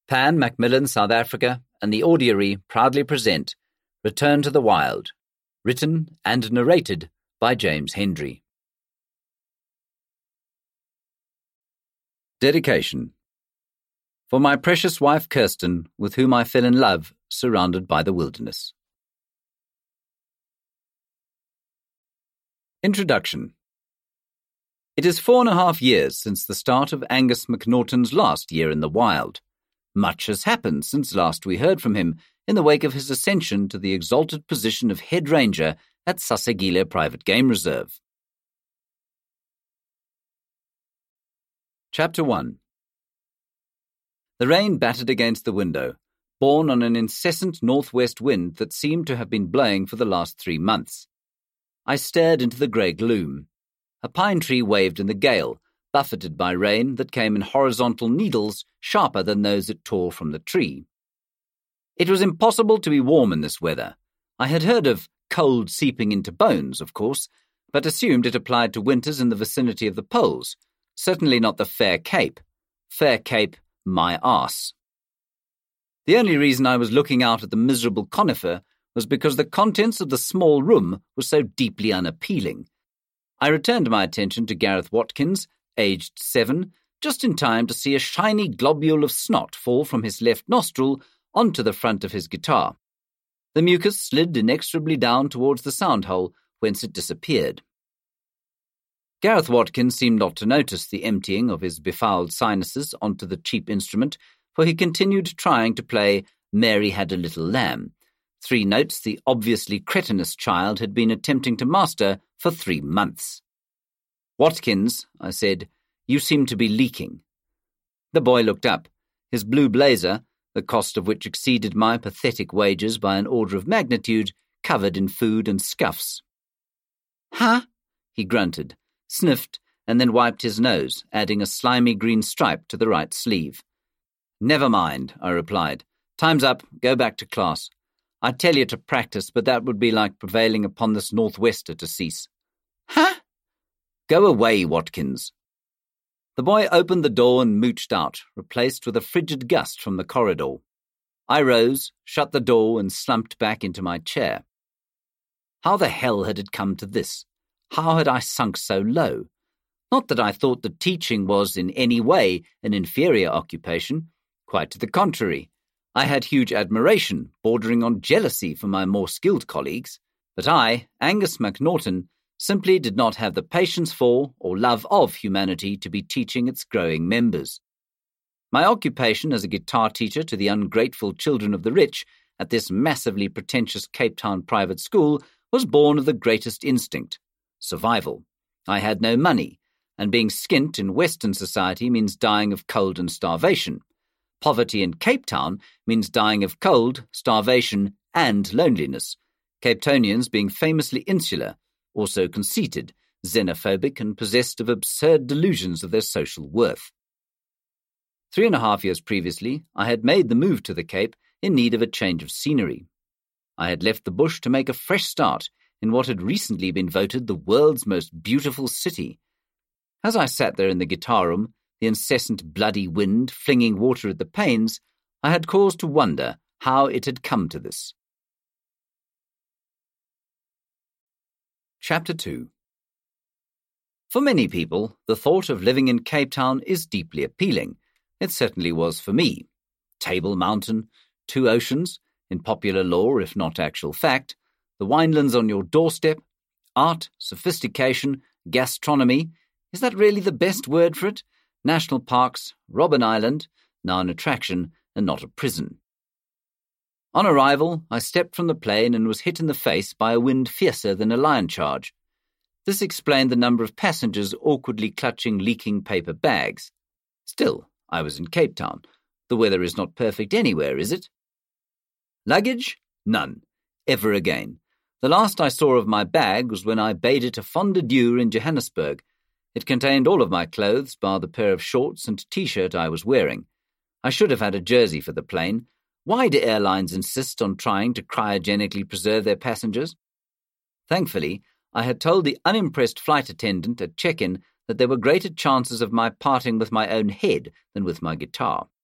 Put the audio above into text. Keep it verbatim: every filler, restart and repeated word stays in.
Pan Macmillan, South Africa, and the Audiory proudly present Return to the Wild, written and narrated by James Hendry. Dedication. For my precious wife Kirsten, with whom I fell in love, surrounded by the wilderness. Introduction. It is four and a half years since the start of Angus MacNaughton's last year in the wild. Much has happened since last we heard from him in the wake of his ascension to the exalted position of head ranger at Sasagile Private Game Reserve. Chapter one. The rain battered against the window, borne on an incessant northwest wind that seemed to have been blowing for the last three months. I stared into the grey gloom. A pine tree waved in the gale, buffeted by rain that came in horizontal needles sharper than those it tore from the tree. It was impossible to be warm in this weather. I had heard of cold seeping into bones, of course, but assumed it applied to winters in the vicinity of the poles, certainly not the Fair Cape. Fair Cape, my arse. The only reason I was looking out at the miserable conifer was because the contents of the small room were so deeply unappealing. I returned my attention to Gareth Watkins, aged seven, just in time to see a shiny globule of snot fall from his left nostril onto the front of his guitar. The mucus slid inexorably down towards the sound hole, whence it disappeared. Gareth Watkins seemed not to notice the emptying of his befouled sinuses onto the cheap instrument, for he continued trying to play Mary Had a Little Lamb, three notes the obviously cretinous child had been attempting to master for three months. "Watkins," I said, "you seem to be leaking." The boy looked up, his blue blazer, the cost of which exceeded my pathetic wages by an order of magnitude, covered in food and scuffs. "Huh?" he grunted, sniffed, and then wiped his nose, adding a slimy green stripe to the right sleeve. "Never mind," I replied. "Time's up. Go back to class. I'd tell you to practice, but that would be like prevailing upon this northwester to cease." "Huh?" "Go away, Watkins." The boy opened the door and mooched out, replaced with a frigid gust from the corridor. I rose, shut the door, and slumped back into my chair. How the hell had it come to this? How had I sunk so low? Not that I thought that teaching was in any way an inferior occupation. Quite to the contrary. I had huge admiration, bordering on jealousy for my more skilled colleagues. But I, Angus MacNaughton, simply did not have the patience for or love of humanity to be teaching its growing members. My occupation as a guitar teacher to the ungrateful children of the rich at this massively pretentious Cape Town private school was born of the greatest instinct, survival. I had no money, and being skint in Western society means dying of cold and starvation. Poverty in Cape Town means dying of cold, starvation, and loneliness, Cape Townians being famously insular, also conceited, xenophobic, and possessed of absurd delusions of their social worth. Three and a half years previously, I had made the move to the Cape in need of a change of scenery. I had left the bush to make a fresh start in what had recently been voted the world's most beautiful city. As I sat there in the guitar room, the incessant bloody wind flinging water at the panes, I had cause to wonder how it had come to this. Chapter two. For many people, the thought of living in Cape Town is deeply appealing. It certainly was for me. Table Mountain, two oceans, in popular lore if not actual fact, the winelands on your doorstep, art, sophistication, gastronomy, is that really the best word for it? National parks, Robben Island, now an attraction and not a prison. On arrival, I stepped from the plane and was hit in the face by a wind fiercer than a lion charge. This explained the number of passengers awkwardly clutching leaking paper bags. Still, I was in Cape Town. The weather is not perfect anywhere, is it? Luggage? None. Ever again. The last I saw of my bag was when I bade it a fond adieu in Johannesburg. It contained all of my clothes, bar the pair of shorts and T-shirt I was wearing. I should have had a jersey for the plane. Why do airlines insist on trying to cryogenically preserve their passengers? Thankfully, I had told the unimpressed flight attendant at check-in that there were greater chances of my parting with my own head than with my guitar.